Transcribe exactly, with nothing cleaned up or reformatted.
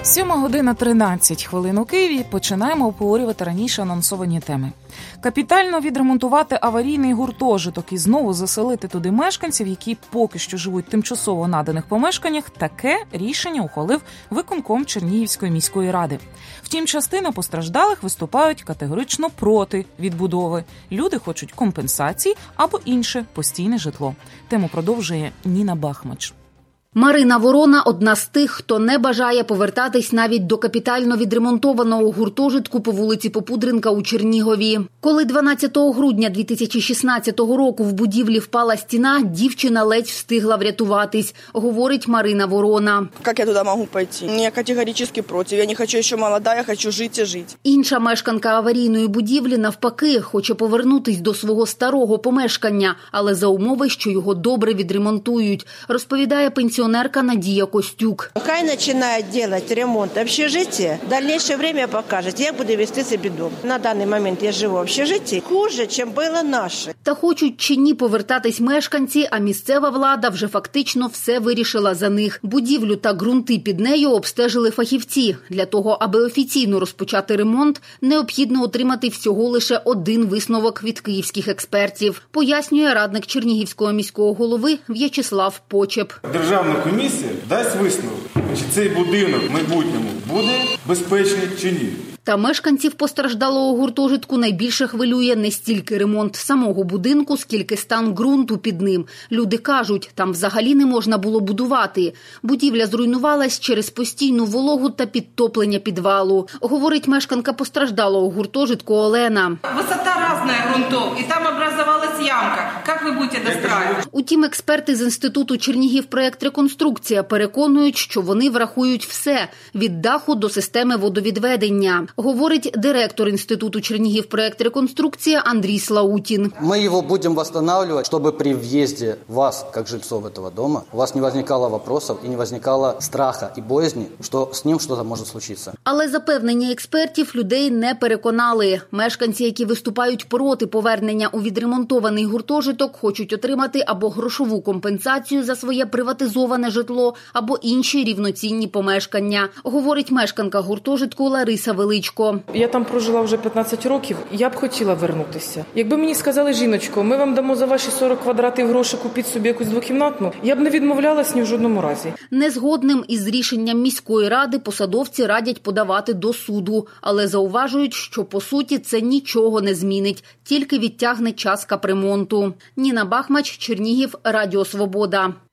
Сьома година тринадцять хвилин у Києві. Починаємо обговорювати раніше анонсовані теми. Капітально відремонтувати аварійний гуртожиток і знову заселити туди мешканців, які поки що живуть в тимчасово наданих помешканнях, таке рішення ухвалив виконком Чернігівської міської ради. Втім, частина постраждалих виступають категорично проти відбудови. Люди хочуть компенсацій або інше постійне житло. Тему продовжує Ніна Бахмач. Марина Ворона – одна з тих, хто не бажає повертатись навіть до капітально відремонтованого гуртожитку по вулиці Попудренка у Чернігові. Коли дванадцятого грудня дві тисячі шістнадцятого року в будівлі впала стіна, дівчина ледь встигла врятуватись, говорить Марина Ворона. Як я туди можу пойти? Я категорично проти. Я не хочу ще молода, я хочу жити і жити. Інша мешканка аварійної будівлі, навпаки, хоче повернутись до свого старого помешкання, але за умови, що його добре відремонтують, розповідає пенсіонерка Надія Костюк. Хай починають робити ремонт общежиття, дальніше время покаже, як буде вести себе дом. На даний момент я живу в общежитті хуже, ніж було наше. Та хочуть чи ні повертатись мешканці, а місцева влада вже фактично все вирішила за них. Будівлю та ґрунти під нею обстежили фахівці. Для того, аби офіційно розпочати ремонт, необхідно отримати всього лише один висновок від київських експертів, пояснює радник Чернігівського міського голови В'ячеслав Почеп. Державна комісія дасть висновок, чи цей будинок в майбутньому буде безпечний чи ні. Та мешканців постраждалого гуртожитку найбільше хвилює не стільки ремонт самого будинку, скільки стан ґрунту під ним. Люди кажуть, там взагалі не можна було будувати. Будівля зруйнувалась через постійну вологу та підтоплення підвалу, говорить мешканка постраждалого гуртожитку Олена. Висота різна ґрунтов, і там образувалась ямка. Як ви будете достраивати? Утім, експерти з Інституту Чернігівпроект «Реконструкція» переконують, що вони врахують все – від даху до системи водовідведення. Говорить директор Інституту Чернігівпроект «Реконструкція» Андрій Слаутін. Мы его будем восстанавливать, чтобы при въезде вас, как жильцов этого дома, у вас не возникало вопросов и не возникало страха и боязни, что с ним что-то может случиться. Але запевнення експертів людей не переконали. Мешканці, які виступають проти повернення у відремонтований гуртожиток, хочуть отримати або грошову компенсацію за своє приватизоване житло, або інші рівноцінні помешкання, говорить мешканка гуртожитку Лариса Величко. Я там прожила вже п'ятнадцять років, я б хотіла вернутися. Якби мені сказали, жіночко, ми вам дамо за ваші сорок квадратів гроші, купіть собі якусь двокімнатну, я б не відмовлялась ні в жодному разі. Незгодним із рішенням міської ради посадовці радять подавати до суду, але зауважують, що по суті це нічого не змінить, тільки відтягне час капремонту. Ніна Бахмач, Чернігів, Радіо Свобода.